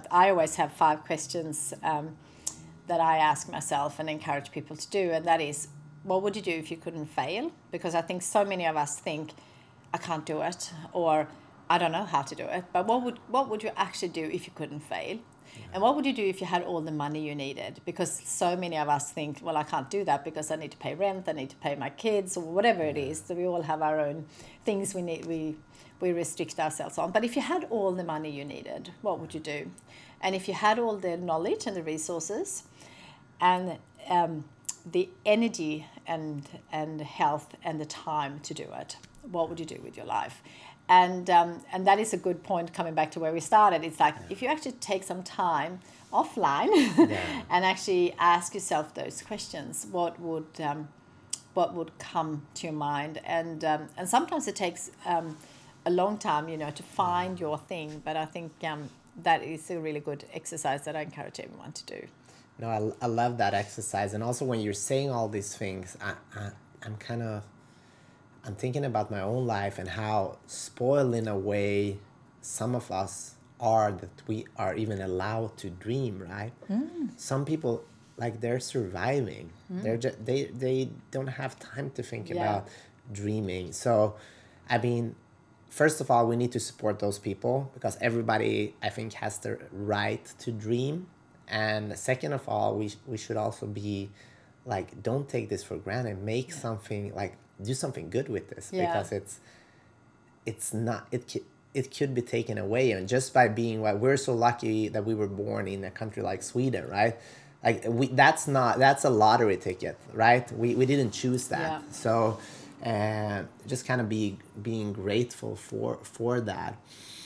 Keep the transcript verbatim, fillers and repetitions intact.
I always have five questions um, that I ask myself and encourage people to do, and that is, what would you do if you couldn't fail? Because I think so many of us think, I can't do it, or I don't know how to do it. But what would what would you actually do if you couldn't fail? Yeah. And what would you do if you had all the money you needed? Because so many of us think, well, I can't do that because I need to pay rent, I need to pay my kids, or whatever it is. So we all have our own things we need, we we restrict ourselves on. But if you had all the money you needed, what would you do? And if you had all the knowledge and the resources and um, the energy and and health and the time to do it, what would you do with your life? And um, and that is a good point, coming back to where we started. It's like, yeah. if you actually take some time offline yeah. and actually ask yourself those questions, what would um, what would come to your mind? And um, and sometimes it takes um, a long time, you know, to find your thing. But I think um, that is a really good exercise that I encourage everyone to do. No, I, I love that exercise. And also when you're saying all these things, I, I, I'm kind of, I'm thinking about my own life and how spoiled in a way some of us are that we are even allowed to dream, right? Mm. Some people, like, they're surviving. Mm. They're just, they, they don't have time to think yeah. about dreaming. So, I mean, first of all, we need to support those people because everybody, I think, has the right to dream. And second of all, we we should also be like, don't take this for granted. Make yeah. something, like, do something good with this yeah. because it's it's not it it could be taken away. And just by being, like, we're so lucky that we were born in a country like Sweden, right? Like, we that's not that's a lottery ticket, right? We we didn't choose that. Yeah. So uh, just kind of be being grateful for for that.